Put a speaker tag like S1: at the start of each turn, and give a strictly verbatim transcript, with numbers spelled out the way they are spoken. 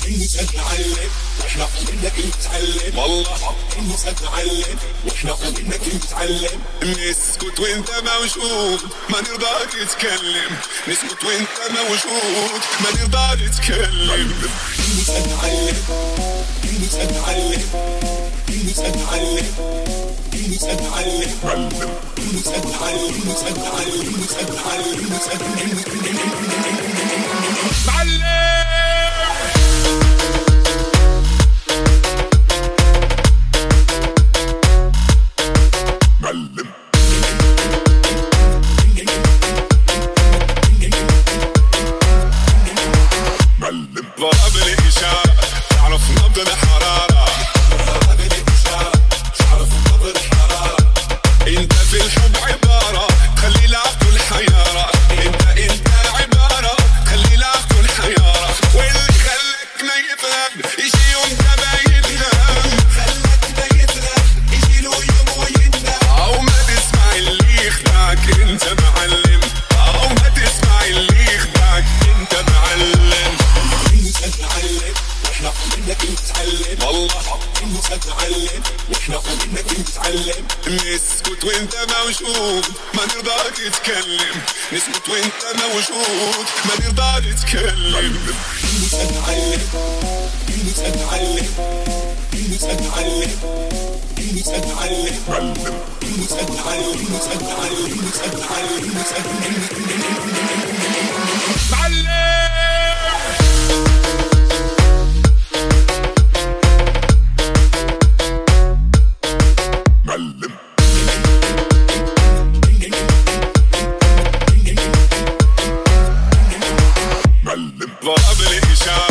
S1: نسأل نعلم واحنا منك نتعلم، والله نسأل نعلم واحنا منك نتعلم. نسكت وانت موجود ما نرضاك تتكلم، نسكت وانت موجود ما نرضى نتكلم. نسأل نعلم نسأل نعلم نسأل نعلم نسأل نعلم نسأل نعلم نسأل نعلم نسأل نعلم نسأل نعلم. ضرب الإشارة تعرف نبض الحرارة، ضرب الإشارة تعرف نبض الحرارة. انت في الحب عبارة خلي العقل حيارة، انت انت عبارة خلي العقل حيارة. واللي خلك ما يفهم يجي يوم ما يفهم، خلك ما يفهم يجي له يوم ويندم. او ما تسمع اللي يخدعك انت معلم، او ما تسمع اللي يخدعك انت معلم. نسأل نعلم واحنا منك نتعلم، والله نسأل نعلم واحنا منك نتعلم. نسكت وانت موجود ما نرضاك تتكلم، نسكت وانت موجود ما نرضى نتكلم. نسأل نعلم نسأل نعلم نسأل نعلم نسأل نعلم نسأل نعلم نسأل نعلم نسأل نعلم نسأل نعلم. ضرب الإشارة